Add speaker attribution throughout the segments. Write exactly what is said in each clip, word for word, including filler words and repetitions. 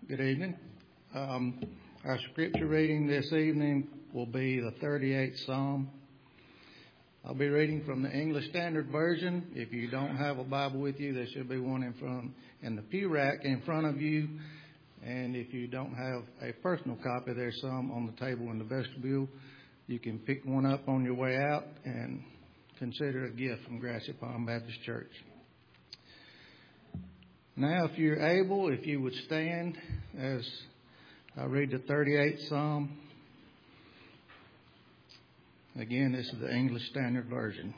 Speaker 1: Good evening. Um, our scripture reading this evening will be the thirty-eighth Psalm. I'll be reading from the English Standard Version. If you don't have a Bible with you, there should be one in front in the pew rack in front of you. And if you don't have a personal copy, there's some on the table in the vestibule. You can pick one up on your way out and consider a gift from Grassy Pond Baptist Church. Now, if you're able, if you would stand as I read the thirty-eighth Psalm. Again, this is the English Standard Version.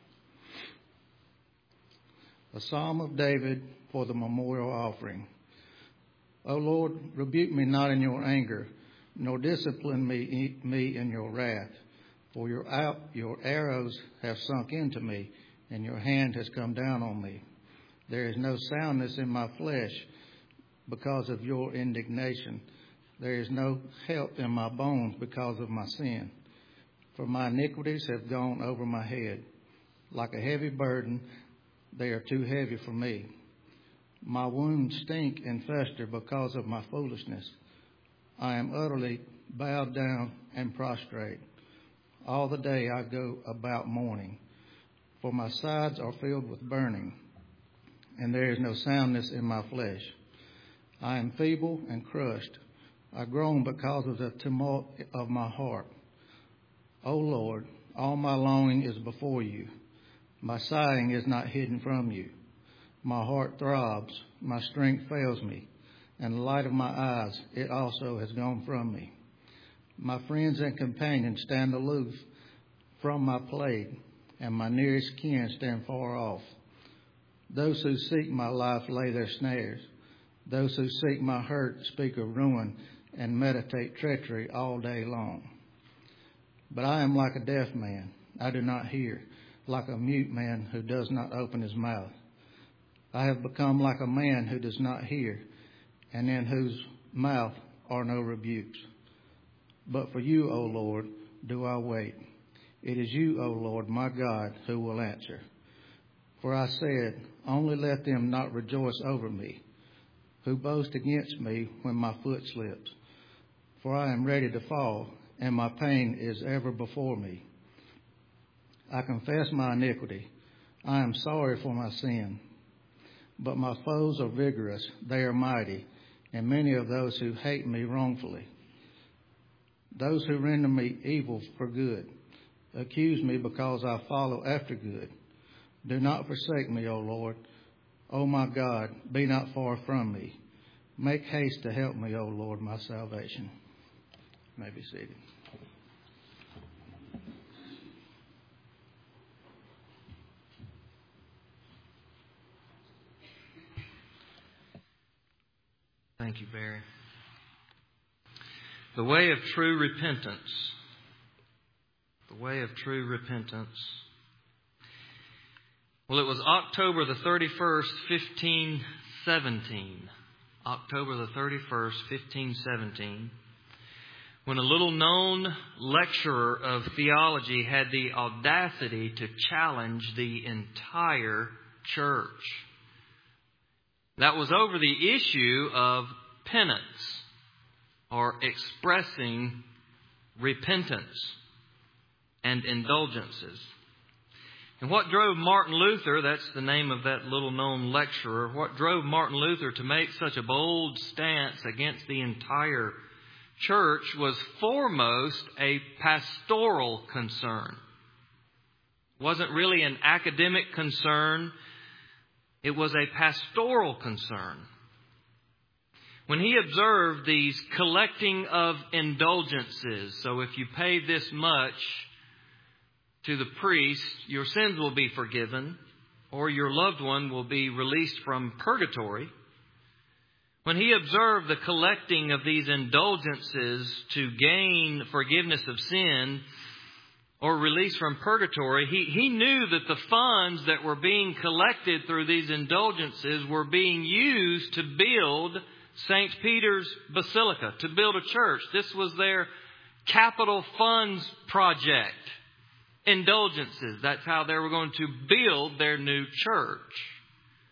Speaker 1: A Psalm of David for the memorial offering. O Lord, rebuke me not in your anger, nor discipline me, me in your wrath. For your, out, your arrows have sunk into me, and your hand has come down on me. There is no soundness in my flesh because of your indignation. There is no health in my bones because of my sin. For my iniquities have gone over my head. Like a heavy burden, they are too heavy for me. My wounds stink and fester because of my foolishness. I am utterly bowed down and prostrate. All the day I go about mourning, for my sides are filled with burning, and there is no soundness in my flesh. I am feeble and crushed. I groan because of the tumult of my heart. O Lord, all my longing is before you. My sighing is not hidden from you. My heart throbs, my strength fails me, and the light of my eyes, it also has gone from me. My friends and companions stand aloof from my plague, and my nearest kin stand far off. Those who seek my life lay their snares. Those who seek my hurt speak of ruin and meditate treachery all day long. But I am like a deaf man. I do not hear, like a mute man who does not open his mouth. I have become like a man who does not hear, and in whose mouth are no rebukes. But for you, O Lord, do I wait. It is you, O Lord, my God, who will answer. For I said, only let them not rejoice over me, who boast against me when my foot slips. For I am ready to fall, and my pain is ever before me. I confess my iniquity. I am sorry for my sin. But my foes are vigorous, they are mighty, and many of those who hate me wrongfully. Those who render me evil for good accuse me because I follow after good. Do not forsake me, O Lord. O my God, be not far from me. Make haste to help me, O Lord, my salvation. You may be seated.
Speaker 2: Thank you, Barry. The way of true repentance. The way of true repentance. Well, it was October the thirty-first, fifteen seventeen. October the thirty-first, fifteen seventeen. When a little known lecturer of theology had the audacity to challenge the entire church. That was over the issue of penance, or expressing repentance and indulgences. And what drove Martin Luther, that's the name of that little-known lecturer, what drove Martin Luther to make such a bold stance against the entire church was foremost a pastoral concern. It wasn't really an academic concern. It was a pastoral concern. When he observed these collecting of indulgences, so if you pay this much to the priest, your sins will be forgiven, or your loved one will be released from purgatory. When he observed the collecting of these indulgences to gain forgiveness of sin, or release from purgatory, he, he knew that the funds that were being collected through these indulgences were being used to build Saint Peter's Basilica, to build a church. This was their capital funds project. Indulgences. That's how they were going to build their new church.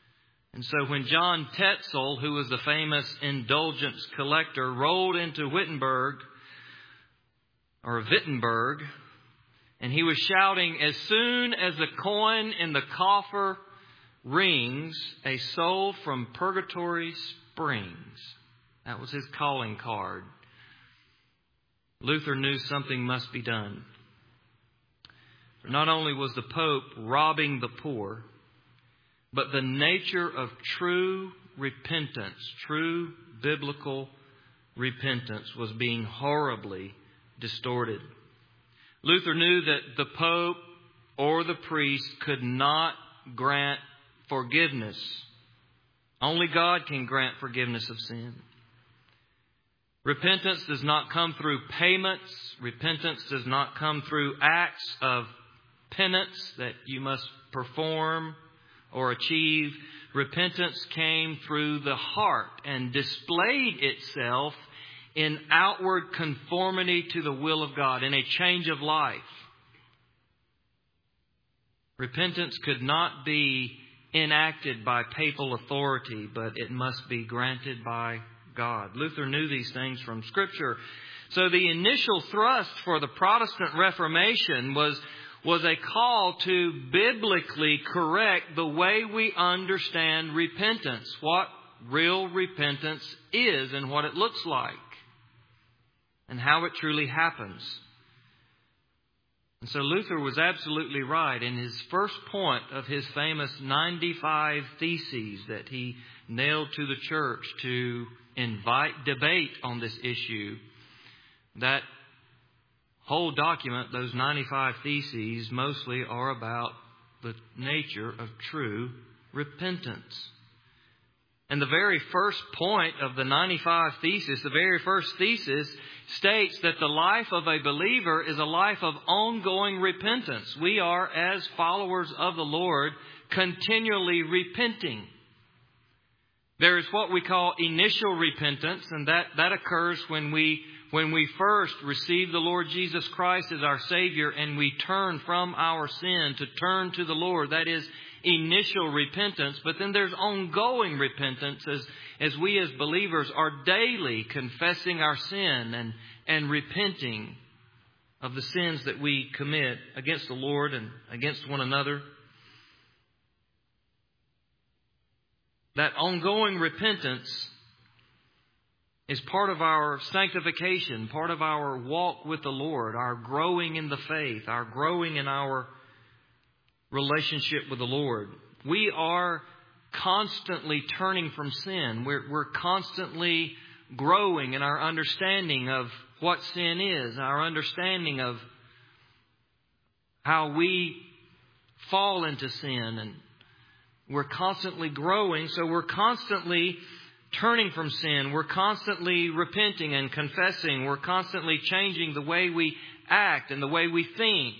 Speaker 2: And so when John Tetzel, who was the famous indulgence collector, rolled into Wittenberg, or Wittenberg, and he was shouting, "As soon as the coin in the coffer rings, a soul from purgatory springs." That was his calling card. Luther knew something must be done. For not only was the Pope robbing the poor, but the nature of true repentance, true biblical repentance, was being horribly distorted. Luther knew that the Pope or the priest could not grant forgiveness. Only God can grant forgiveness of sin. Repentance does not come through payments. Repentance does not come through acts of penance that you must perform or achieve. Repentance came through the heart and displayed itself in outward conformity to the will of God, in a change of life. Repentance could not be enacted by papal authority, but it must be granted by God. Luther knew these things from Scripture. So the initial thrust for the Protestant Reformation was, was a call to biblically correct the way we understand repentance, what real repentance is and what it looks like, and how it truly happens. And so Luther was absolutely right in his first point of his famous ninety-five Theses that he nailed to the church to invite debate on this issue. That whole document, those ninety-five Theses, mostly are about the nature of true repentance. And the very first point of the ninety-five Theses, the very first thesis, states that the life of a believer is a life of ongoing repentance. We are, as followers of the Lord, continually repenting. There is what we call initial repentance, and that, that occurs when we when we first receive the Lord Jesus Christ as our Savior and we turn from our sin to turn to the Lord. That is initial repentance. But then there's ongoing repentance as, as we as believers are daily confessing our sin and, and repenting of the sins that we commit against the Lord and against one another. That ongoing repentance is part of our sanctification, part of our walk with the Lord, our growing in the faith, our growing in our relationship with the Lord. We are constantly turning from sin. We're, we're constantly growing in our understanding of what sin is, our understanding of how we fall into sin, and we're constantly growing, so we're constantly turning from sin. We're constantly repenting and confessing. We're constantly changing the way we act and the way we think.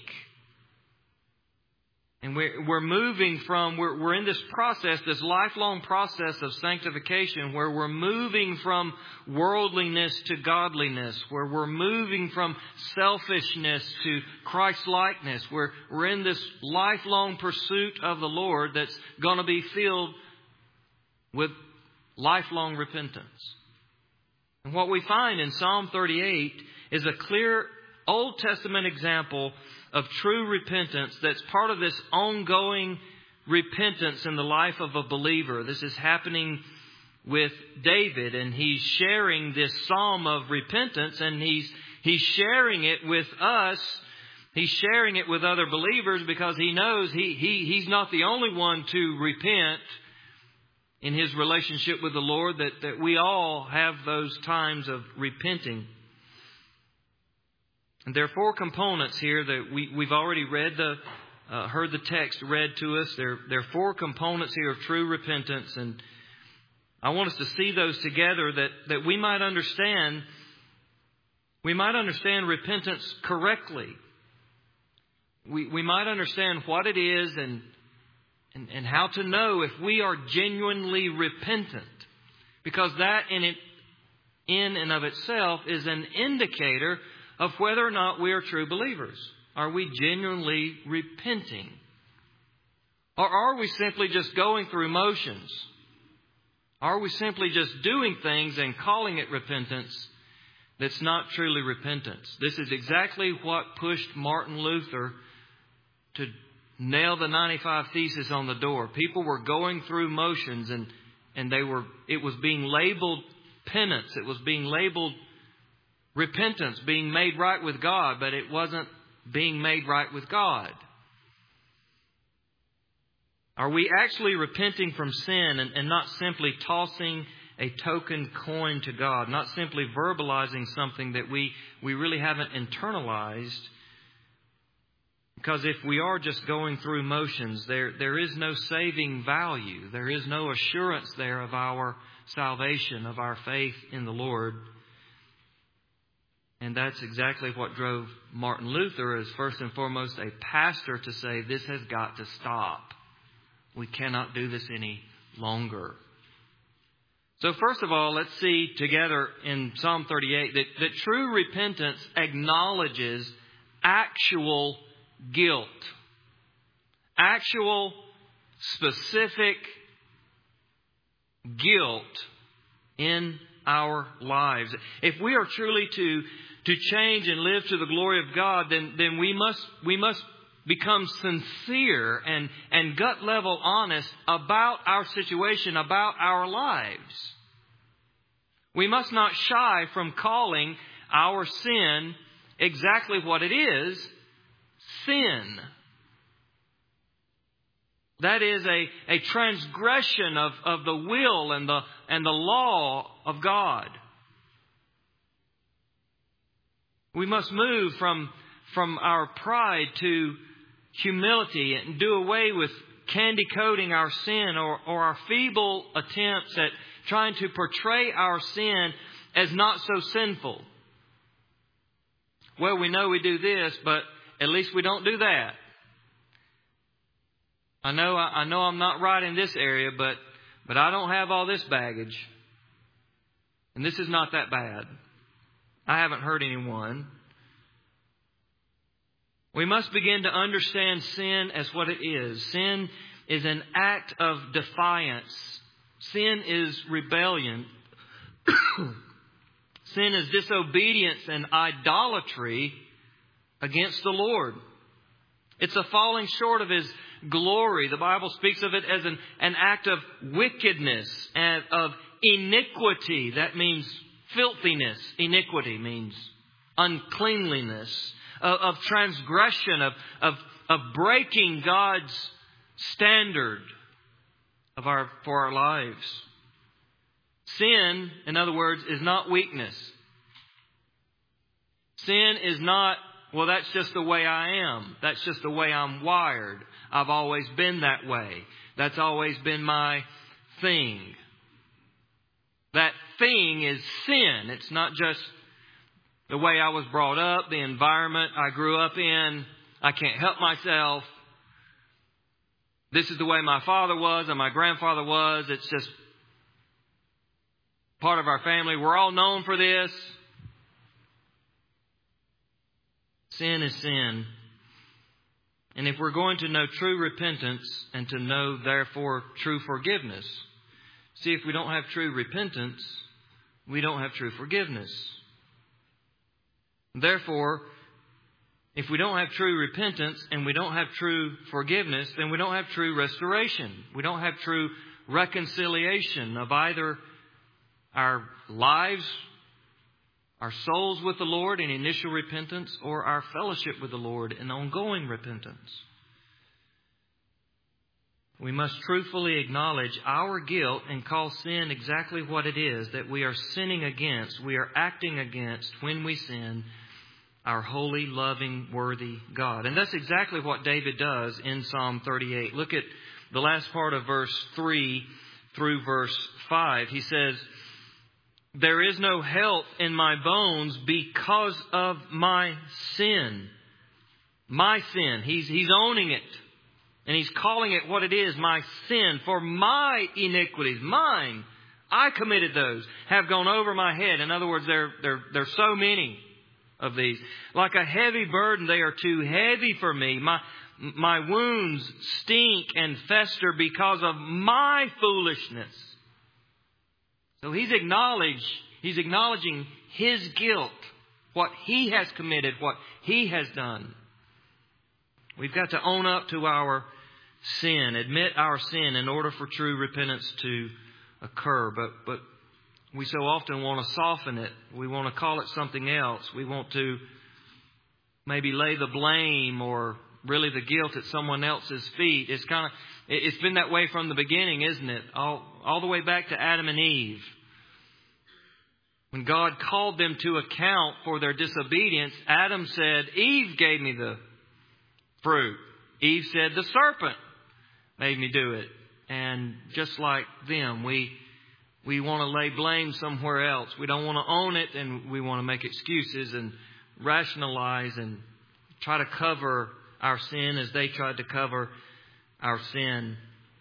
Speaker 2: And we're, we're moving from, we're, we're in this process, this lifelong process of sanctification, where we're moving from worldliness to godliness, where we're moving from selfishness to Christ-likeness, where we're in this lifelong pursuit of the Lord that's going to be filled with lifelong repentance. And what we find in Psalm thirty-eight is a clear Old Testament example of true repentance that's part of this ongoing repentance in the life of a believer. This is happening with David, and he's sharing this psalm of repentance, and he's he's sharing it with us. He's sharing it with other believers because he knows he he he's not the only one to repent in his relationship with the Lord, that, that we all have those times of repenting. And there are four components here that we, we've already read the, uh, heard the text read to us. There, there are four components here of true repentance, and I want us to see those together that, that we might understand, we might understand repentance correctly. We, we might understand what it is and And, and how to know if we are genuinely repentant. Because that in, it, in and of itself is an indicator of whether or not we are true believers. Are we genuinely repenting? Or are we simply just going through motions? Are we simply just doing things and calling it repentance that's not truly repentance? This is exactly what pushed Martin Luther to nail the ninety-five Theses on the door. People were going through motions and, and they were, it was being labeled penance. It was being labeled repentance, being made right with God, but it wasn't being made right with God. Are we actually repenting from sin and, and not simply tossing a token coin to God, not simply verbalizing something that we, we really haven't internalized? Because if we are just going through motions, there, there is no saving value. There is no assurance there of our salvation, of our faith in the Lord. And that's exactly what drove Martin Luther, as first and foremost a pastor, to say this has got to stop. We cannot do this any longer. So first of all, let's see together in Psalm thirty-eight that, that true repentance acknowledges actual guilt. Actual, specific guilt in our lives. If we are truly to, to change and live to the glory of God, then, then we must, we must become sincere and, and gut level honest about our situation, about our lives. We must not shy from calling our sin exactly what it is, sin. That is a, a transgression of, of the will and the, and the law of God. We must move from, from our pride to humility and do away with candy coating our sin or, or our feeble attempts at trying to portray our sin as not so sinful. Well, we know we do this, but at least we don't do that. I know I know I'm not right in this area, but but I don't have all this baggage. And this is not that bad. I haven't hurt anyone. We must begin to understand sin as what it is. Sin is an act of defiance. Sin is rebellion. Sin is disobedience and idolatry against the Lord. It's a falling short of His glory. The Bible speaks of it as an, an act of wickedness and of iniquity. That means filthiness. Iniquity means uncleanliness. Of, of transgression, of, of, of breaking God's standard of our for our lives. Sin, in other words, is not weakness. Sin is not, well, that's just the way I am. That's just the way I'm wired. I've always been that way. That's always been my thing. That thing is sin. It's not just the way I was brought up, the environment I grew up in. I can't help myself. This is the way my father was and my grandfather was. It's just part of our family. We're all known for this. Sin is sin. And if we're going to know true repentance and to know, therefore, true forgiveness. See, if we don't have true repentance, we don't have true forgiveness. Therefore, if we don't have true repentance and we don't have true forgiveness, then we don't have true restoration. We don't have true reconciliation of either our lives, our souls with the Lord in initial repentance, or our fellowship with the Lord in ongoing repentance. We must truthfully acknowledge our guilt and call sin exactly what it is that we are sinning against, we are acting against when we sin our holy, loving, worthy God. And that's exactly what David does in Psalm thirty-eight. Look at the last part of verse three through verse five. He says, "There is no health in my bones because of my sin." My sin. He's, he's owning it. And he's calling it what it is, my sin. For my iniquities, mine, I committed those, have gone over my head. In other words, there, there, there are so many of these. Like a heavy burden, they are too heavy for me. My, my wounds stink and fester because of my foolishness. So he's acknowledged, he's acknowledging his guilt, what he has committed, what he has done. We've got to own up to our sin, admit our sin in order for true repentance to occur. But but we so often want to soften it. We want to call it something else. We want to maybe lay the blame or really the guilt at someone else's feet. It's kind of it's been that way from the beginning, isn't it? All all the way back to Adam and Eve. When God called them to account for their disobedience, Adam said, "Eve gave me the fruit." Eve said, "The serpent made me do it." And just like them, we we want to lay blame somewhere else. We don't want to own it, and we want to make excuses and rationalize and try to cover our sin as they tried to cover our sin.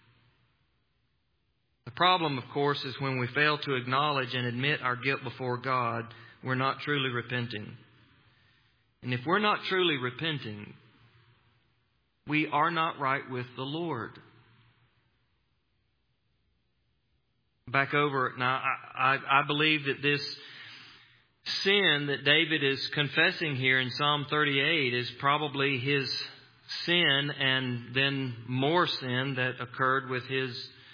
Speaker 2: The problem, of course, is when we fail to acknowledge and admit our guilt before God, we're not truly repenting. And if we're not truly repenting, we are not right with the Lord. Back over, now I, I, I believe that this sin that David is confessing here in Psalm thirty-eight is probably his sin and then more sin that occurred with his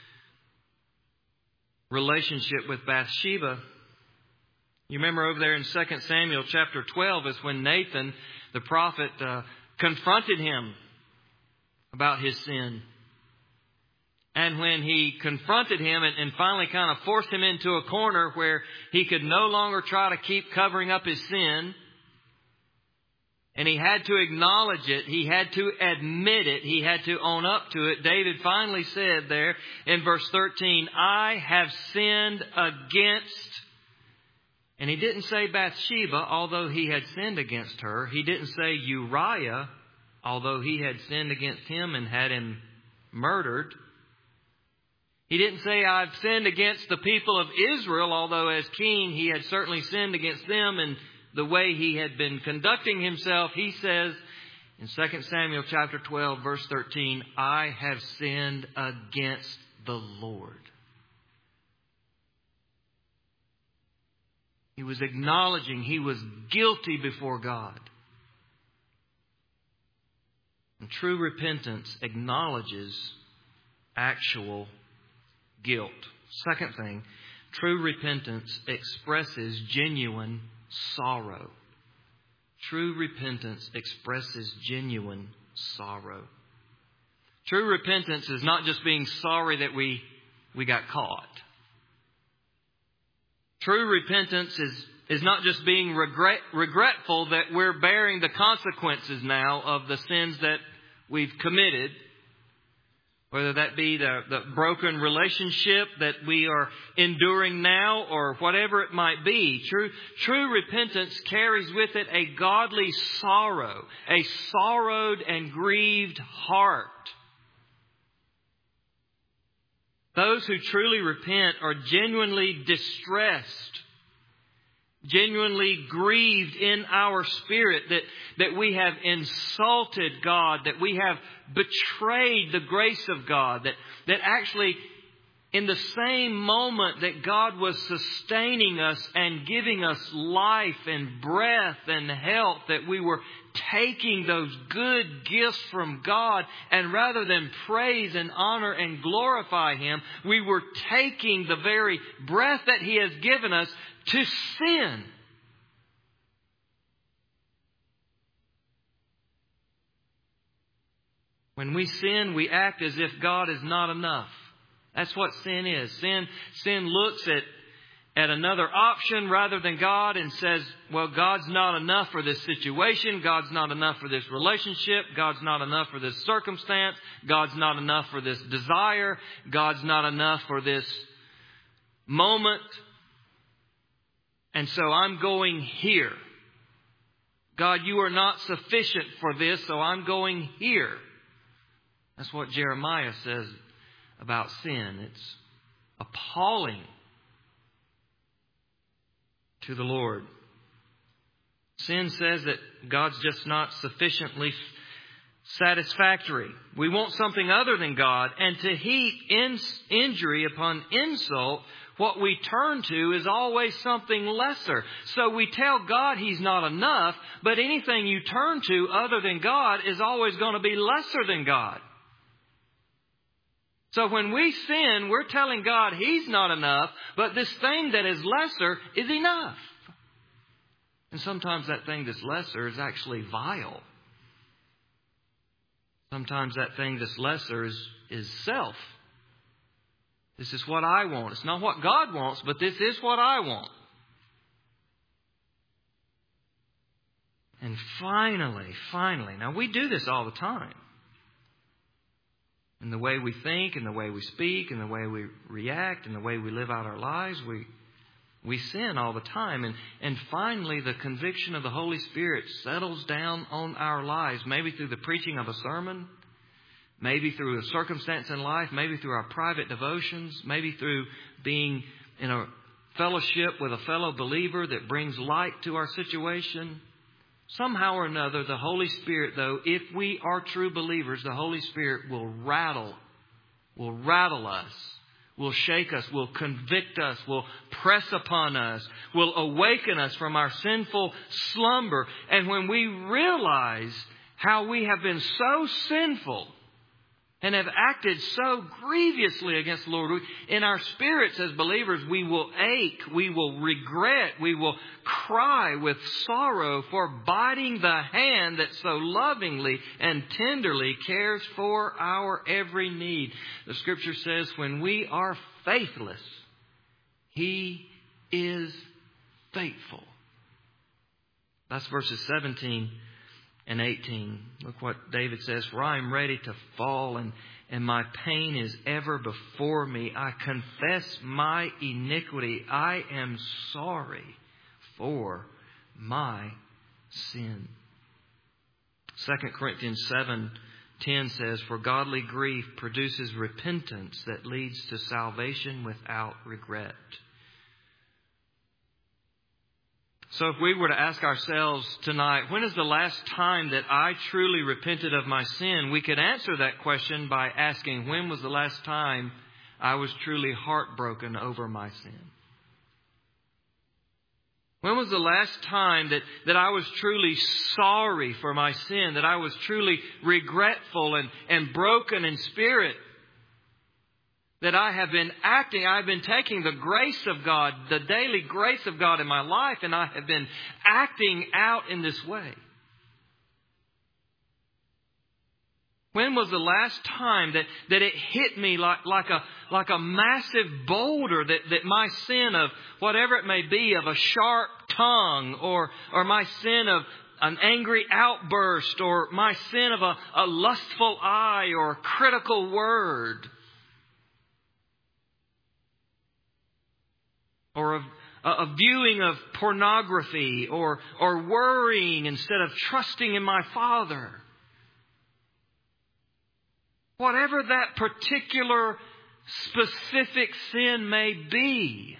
Speaker 2: relationship with Bathsheba. You remember over there in Second Samuel chapter twelve is when Nathan, the prophet, uh, confronted him about his sin. And when he confronted him and, and finally kind of forced him into a corner where he could no longer try to keep covering up his sin, and he had to acknowledge it, he had to admit it, he had to own up to it, David finally said there in verse thirteen, "I have sinned against," and he didn't say Bathsheba, although he had sinned against her. He didn't say Uriah, although he had sinned against him and had him murdered. He didn't say, "I've sinned against the people of Israel," although as king he had certainly sinned against them and the way he had been conducting himself. He says in Second Samuel chapter twelve, verse thirteen, "I have sinned against the Lord." He was acknowledging he was guilty before God. And true repentance acknowledges actual guilt. Second thing, true repentance expresses genuine sorrow. True repentance expresses genuine sorrow. True repentance is not just being sorry that we, we got caught. True repentance is, is not just being regret, regretful that we're bearing the consequences now of the sins that we've committed. Whether that be the, the broken relationship that we are enduring now or whatever it might be. True, true repentance carries with it a godly sorrow, a sorrowed and grieved heart. Those who truly repent are genuinely distressed, genuinely grieved in our spirit that, that we have insulted God, that we have betrayed the grace of God, that, that actually in the same moment that God was sustaining us and giving us life and breath and health, that we were taking those good gifts from God, and rather than praise and honor and glorify Him, we were taking the very breath that He has given us to sin. When we sin, we act as if God is not enough. That's what sin is. Sin, sin looks at, at another option rather than God and says, well, God's not enough for this situation. God's not enough for this relationship. God's not enough for this circumstance. God's not enough for this desire. God's not enough for this moment. And so I'm going here. God, you are not sufficient for this, so I'm going here. That's what Jeremiah says about sin. It's appalling to the Lord. Sin says that God's just not sufficiently satisfactory. We want something other than God. And to heap in, injury upon insult, what we turn to is always something lesser. So we tell God He's not enough, but anything you turn to other than God is always going to be lesser than God. So when we sin, we're telling God He's not enough, but this thing that is lesser is enough. And sometimes that thing that's lesser is actually vile. Sometimes that thing that's lesser is, is self. This is what I want. It's not what God wants, but this is what I want. And finally, finally, now we do this all the time. In the way we think, in the way we speak, in the way we react, in the way we live out our lives, we we sin all the time. And, and finally, the conviction of the Holy Spirit settles down on our lives, maybe through the preaching of a sermon, maybe through a circumstance in life, maybe through our private devotions, maybe through being in a fellowship with a fellow believer that brings light to our situation. Somehow or another, the Holy Spirit, though, if we are true believers, the Holy Spirit will rattle, will rattle us, will shake us, will convict us, will press upon us, will awaken us from our sinful slumber. And when we realize how we have been so sinful and have acted so grievously against the Lord, in our spirits as believers, we will ache, we will regret, we will cry with sorrow for biting the hand that so lovingly and tenderly cares for our every need. The Scripture says, when we are faithless, He is faithful. That's verses seventeen and eighteen. Look what David says. For I am ready to fall, and, and my pain is ever before me. I confess my iniquity. I am sorry for my sin. Second Corinthians seven ten says, for godly grief produces repentance that leads to salvation without regret. So if we were to ask ourselves tonight, when is the last time that I truly repented of my sin? We could answer that question by asking, when was the last time I was truly heartbroken over my sin? When was the last time that, that I was truly sorry for my sin, that I was truly regretful and, and broken in spirit? That I have been acting, I have been taking the grace of God, the daily grace of God in my life, and I have been acting out in this way. When was the last time that, that it hit me like, like a like a massive boulder that, that my sin of whatever it may be, of a sharp tongue, or or my sin of an angry outburst, or my sin of a, a lustful eye, or a critical word, or a, a viewing of pornography, or or worrying instead of trusting in my Father. Whatever that particular specific sin may be.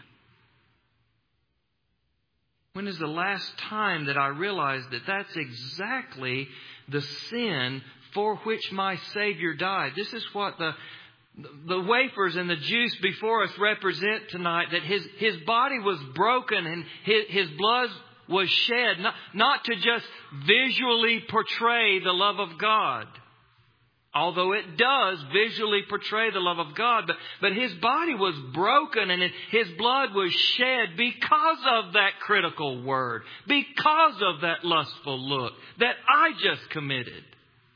Speaker 2: When is the last time that I realized that that's exactly the sin for which my Savior died? This is what the The wafers and the juice before us represent tonight, that his, his body was broken and his, his blood was shed, not, not to just visually portray the love of God, although it does visually portray the love of God, but, but His body was broken and His blood was shed because of that critical word, because of that lustful look that I just committed.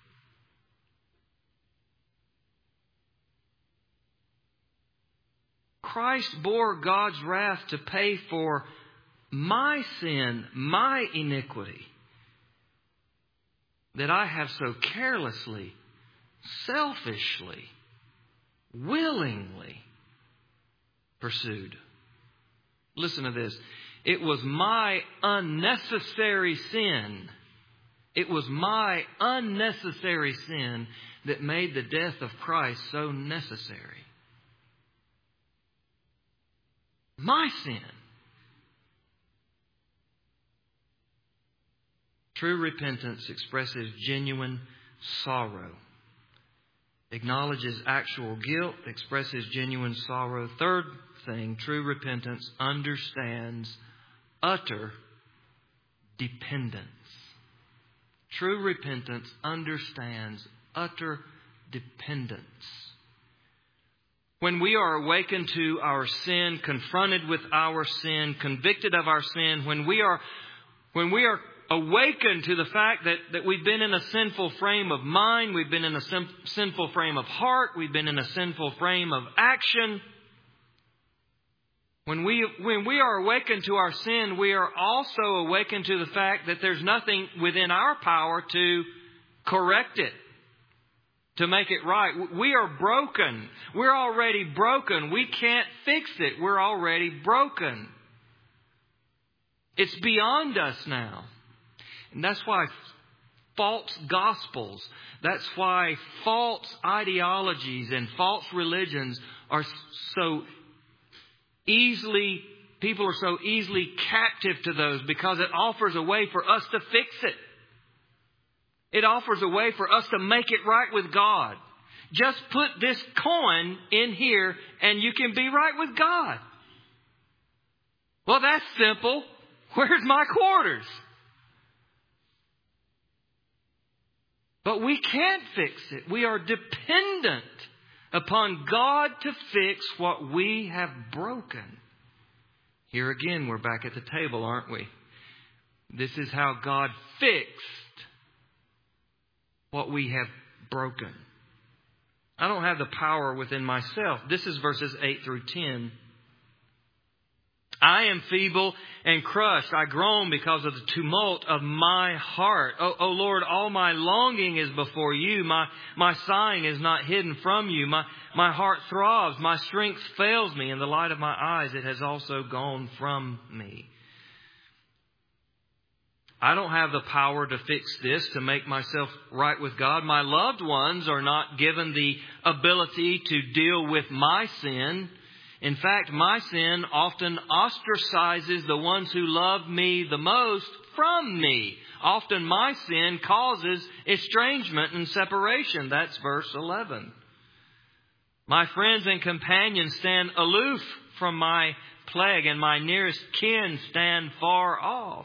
Speaker 2: Christ bore God's wrath to pay for my sin, my iniquity, that I have so carelessly, selfishly, willingly pursued. Listen to this. It was my unnecessary sin. It was my unnecessary sin that made the death of Christ so necessary. My sin. True repentance expresses genuine sorrow. Acknowledges actual guilt, expresses genuine sorrow. Third thing, true repentance understands utter dependence. True repentance understands utter dependence. When we are awakened to our sin, confronted with our sin, convicted of our sin, when we are when we are awakened to the fact that, that we've been in a sinful frame of mind, we've been in a sin, sinful frame of heart, we've been in a sinful frame of action. When we, when we are awakened to our sin, we are also awakened to the fact that there's nothing within our power to correct it, to make it right. We are broken. We're already broken. We can't fix it. We're already broken. It's beyond us now. And that's why false gospels, that's why false ideologies and false religions are so easily, people are so easily captive to those, because it offers a way for us to fix it. It offers a way for us to make it right with God. Just put this coin in here and you can be right with God. Well, that's simple. Where's my quarters? But we can't fix it. We are dependent upon God to fix what we have broken. Here again, we're back at the table, aren't we? This is how God fixed what we have broken. I don't have the power within myself. This is verses eight through ten. I am feeble and crushed. I groan because of the tumult of my heart. O, o Lord, all my longing is before you. My, my sighing is not hidden from you. My, my heart throbs. My strength fails me. In the light of my eyes, it has also gone from me. I don't have the power to fix this, to make myself right with God. My loved ones are not given the ability to deal with my sin. In fact, my sin often ostracizes the ones who love me the most from me. Often my sin causes estrangement and separation. That's verse eleven. My friends and companions stand aloof from my plague, and my nearest kin stand far off.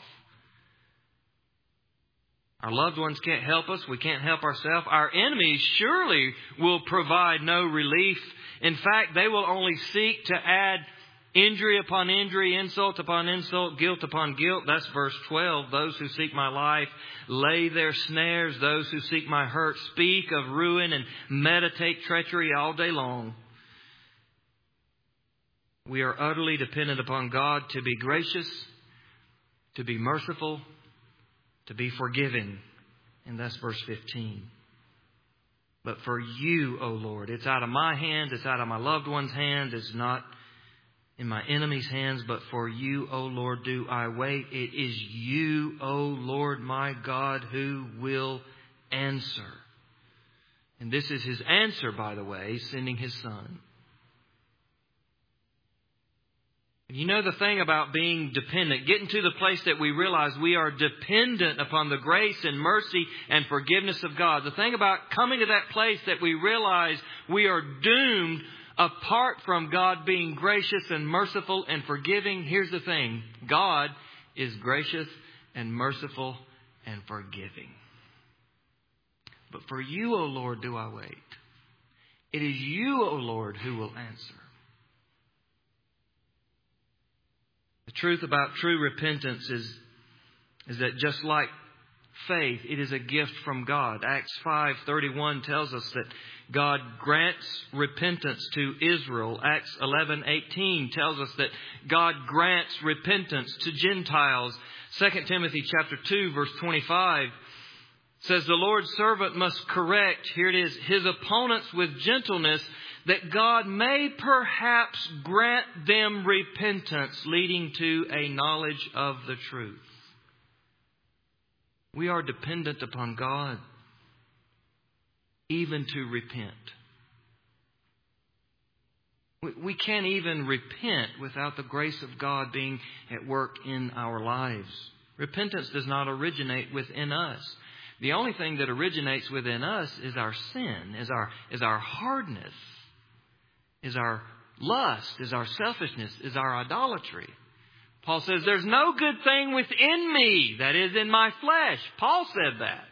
Speaker 2: Our loved ones can't help us. We can't help ourselves. Our enemies surely will provide no relief. In fact, they will only seek to add injury upon injury, insult upon insult, guilt upon guilt. That's verse twelve. Those who seek my life lay their snares. Those who seek my hurt speak of ruin and meditate treachery all day long. We are utterly dependent upon God to be gracious, to be merciful, to be forgiving. And that's verse fifteen. But for you, O Lord, it's out of my hands, it's out of my loved one's hands, it's not in my enemy's hands, but for you, O Lord, do I wait. It is you, O Lord, my God, who will answer. And this is His answer, by the way, sending His Son. You know the thing about being dependent, getting to the place that we realize we are dependent upon the grace and mercy and forgiveness of God. The thing about coming to that place that we realize we are doomed apart from God being gracious and merciful and forgiving. Here's the thing. God is gracious and merciful and forgiving. But for you, O Lord, do I wait. It is you, O Lord, who will answer. The truth about true repentance is, is that just like faith, it is a gift from God. Acts five thirty-one tells us that God grants repentance to Israel. Acts eleven eighteen tells us that God grants repentance to Gentiles. Second Timothy chapter two verse twenty-five says the Lord's servant must correct, here it is, his opponents with gentleness, that God may perhaps grant them repentance, leading to a knowledge of the truth. We are dependent upon God even to repent. We can't even repent without the grace of God being at work in our lives. Repentance does not originate within us. The only thing that originates within us is our sin, is our, is our hardness, is our lust, is our selfishness, is our idolatry. Paul says, there's no good thing within me, that is in my flesh. Paul said that.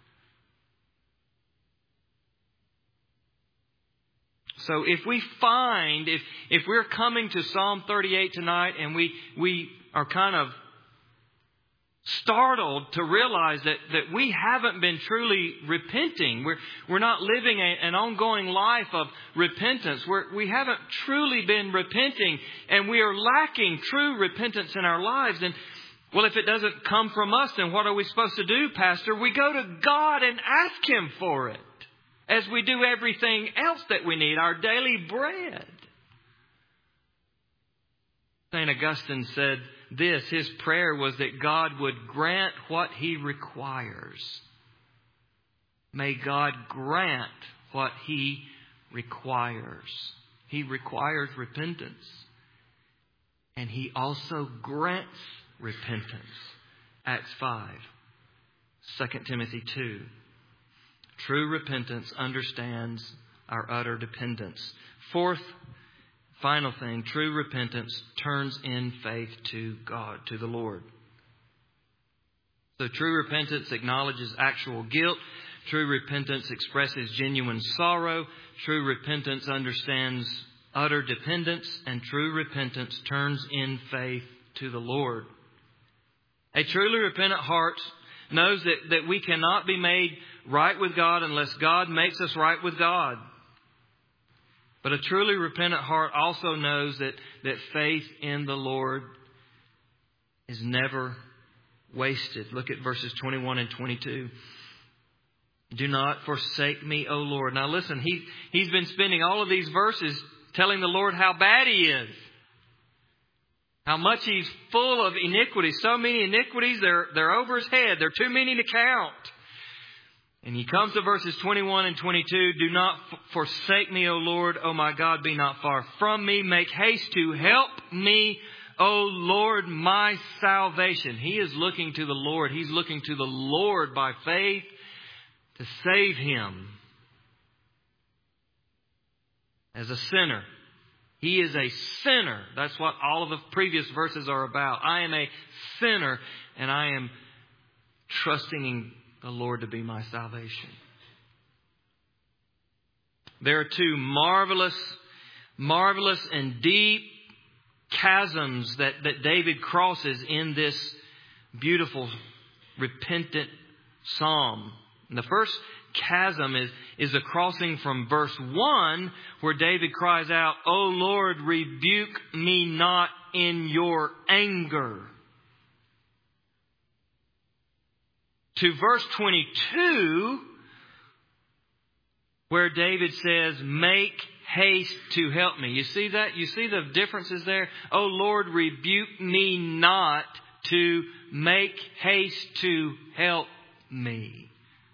Speaker 2: So if we find, if if we're coming to Psalm thirty-eight tonight and we we are kind of startled to realize that, that we haven't been truly repenting. We're, we're not living a, an ongoing life of repentance. We're, we haven't truly been repenting, and we are lacking true repentance in our lives. And, well, if it doesn't come from us, then what are we supposed to do, Pastor? We go to God and ask Him for it, as we do everything else that we need, our daily bread. Saint Augustine said this, his prayer was that God would grant what He requires. May God grant what He requires. He requires repentance. And He also grants repentance. Acts five. Second Timothy two. True repentance understands our utter dependence. Fourth, final thing, true repentance turns in faith to God, to the Lord. So true repentance acknowledges actual guilt. True repentance expresses genuine sorrow. True repentance understands utter dependence. And true repentance turns in faith to the Lord. A truly repentant heart knows that, that we cannot be made right with God unless God makes us right with God. But a truly repentant heart also knows that, that faith in the Lord is never wasted. Look at verses twenty-one and twenty-two. Do not forsake me, O Lord. Now listen, he, he's been spending all of these verses telling the Lord how bad He is. How much He's full of iniquities. So many iniquities, they're, they're over His head. They're too many to count. And he comes to verses twenty-one and twenty-two. Do not forsake me, O Lord. O my God, be not far from me. Make haste to help me, O Lord, my salvation. He is looking to the Lord. He's looking to the Lord by faith to save him. As a sinner. He is a sinner. That's what all of the previous verses are about. I am a sinner, and I am trusting in the Lord to be my salvation. There are two marvelous, marvelous and deep chasms that, that David crosses in this beautiful, repentant psalm. And the first chasm is, is a crossing from verse one, where David cries out, O Lord, rebuke me not in your anger. To verse twenty-two, where David says, make haste to help me. You see that? You see the differences there? Oh Lord, rebuke me not, to make haste to help me.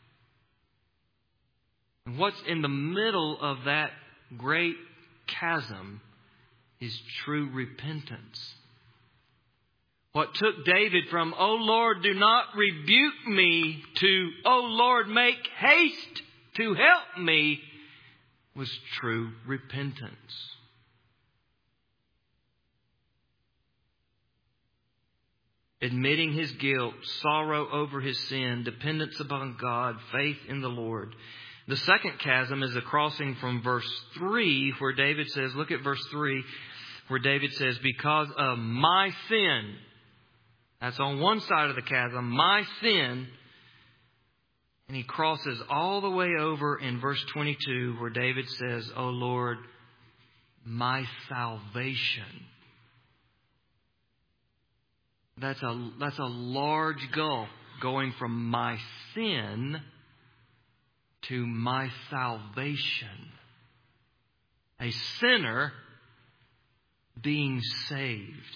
Speaker 2: And what's in the middle of that great chasm is true repentance. What took David from, O Lord, do not rebuke me, to, O Lord, make haste to help me, was true repentance. Admitting his guilt, sorrow over his sin, dependence upon God, faith in the Lord. The second chasm is a crossing from verse three, where David says, look at verse three, where David says, because of my sin. That's on one side of the chasm, my sin. And he crosses all the way over in verse twenty-two, where David says, O Lord, my salvation. That's a, that's a large gulf, going from my sin to my salvation. A sinner being saved.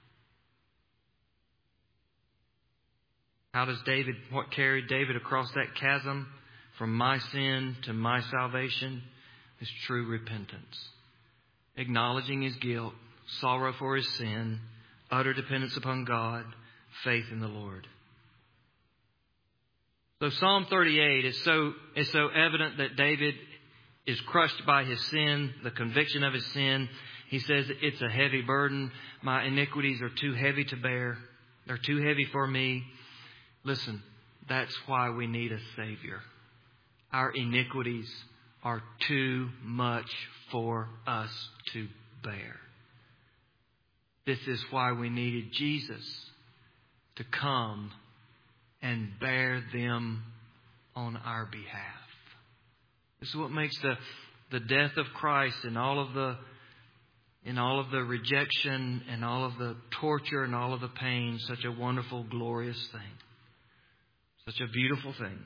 Speaker 2: How does David, what carried David across that chasm from my sin to my salvation is true repentance. Acknowledging his guilt, sorrow for his sin, utter dependence upon God, faith in the Lord. So Psalm thirty-eight is so is so evident that David is crushed by his sin, the conviction of his sin. He says, it's a heavy burden. My iniquities are too heavy to bear. They're too heavy for me. Listen, that's why we need a Savior. Our iniquities are too much for us to bear. This is why we needed Jesus to come and bear them on our behalf. This is what makes the, the death of Christ and all of the in all of the rejection and all of the torture and all of the pain such a wonderful, glorious thing. Such a beautiful thing.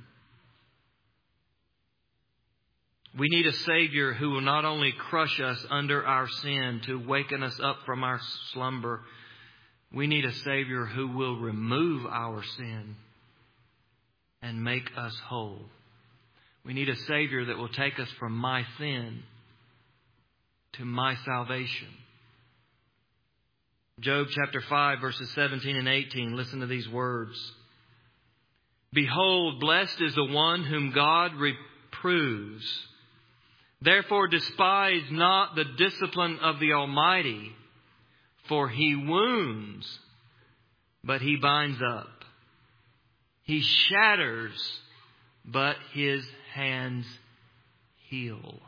Speaker 2: We need a Savior who will not only crush us under our sin to waken us up from our slumber. We need a Savior who will remove our sin and make us whole. We need a Savior that will take us from my sin to my salvation. Job chapter five, verses seventeen and eighteen. Listen to these words. Behold, blessed is the one whom God reproves. Therefore despise not the discipline of the Almighty, for He wounds, but He binds up. He shatters, but His hands heal.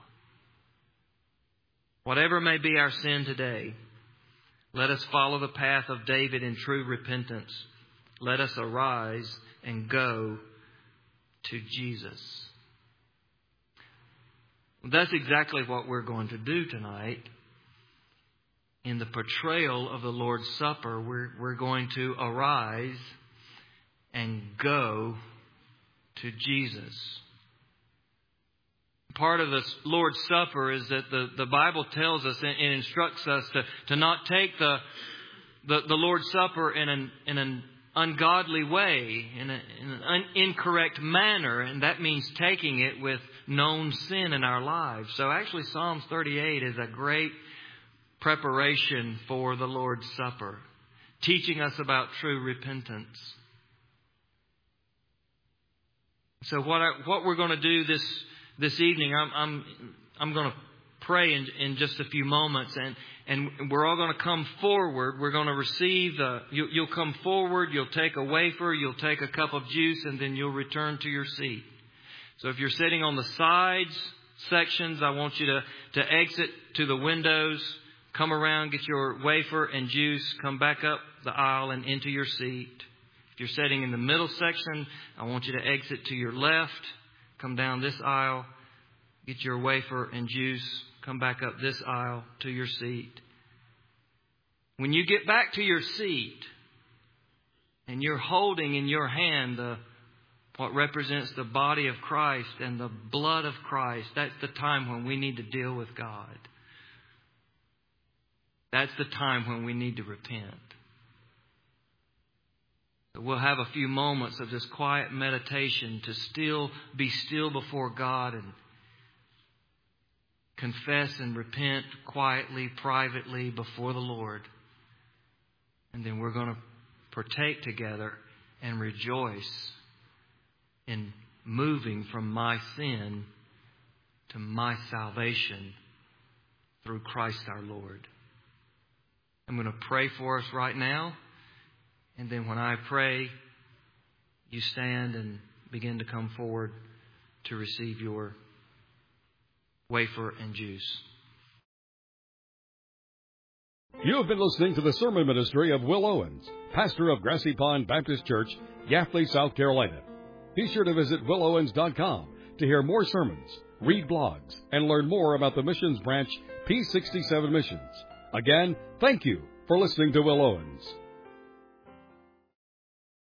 Speaker 2: Whatever may be our sin today, let us follow the path of David in true repentance. Let us arise and go to Jesus. That's exactly what we're going to do tonight. In the portrayal of the Lord's Supper, we're, we're going to arise and go to Jesus. Part of the Lord's Supper is that the, the Bible tells us and, and instructs us to, to not take the, the, the Lord's Supper in an, in an ungodly way, in, a, in an un, incorrect manner. And that means taking it with known sin in our lives. So actually Psalms thirty-eight is a great preparation for the Lord's Supper, teaching us about true repentance. So what I, what we're going to do this this evening, I'm I'm I'm going to pray in, in just a few moments, and and we're all going to come forward. We're going to receive the. You, you'll come forward. You'll take a wafer. You'll take a cup of juice, and then you'll return to your seat. So if you're sitting on the sides sections, I want you to to exit to the windows. Come around, get your wafer and juice. Come back up the aisle and into your seat. If you're sitting in the middle section, I want you to exit to your left. Come down this aisle, get your wafer and juice, come back up this aisle to your seat. When you get back to your seat and you're holding in your hand the, what represents the body of Christ and the blood of Christ, that's the time when we need to deal with God. That's the time when we need to repent. We'll have a few moments of this quiet meditation to still be still before God and confess and repent quietly, privately before the Lord. And then we're going to partake together and rejoice in moving from my sin to my salvation through Christ our Lord. I'm going to pray for us right now. And then when I pray, you stand and begin to come forward to receive your wafer and juice.
Speaker 3: You have been listening to the sermon ministry of Will Owens, pastor of Grassy Pond Baptist Church, Yafley, South Carolina. Be sure to visit will owens dot com to hear more sermons, read blogs, and learn more about the missions branch P sixty-seven Missions. Again, thank you for listening to Will Owens.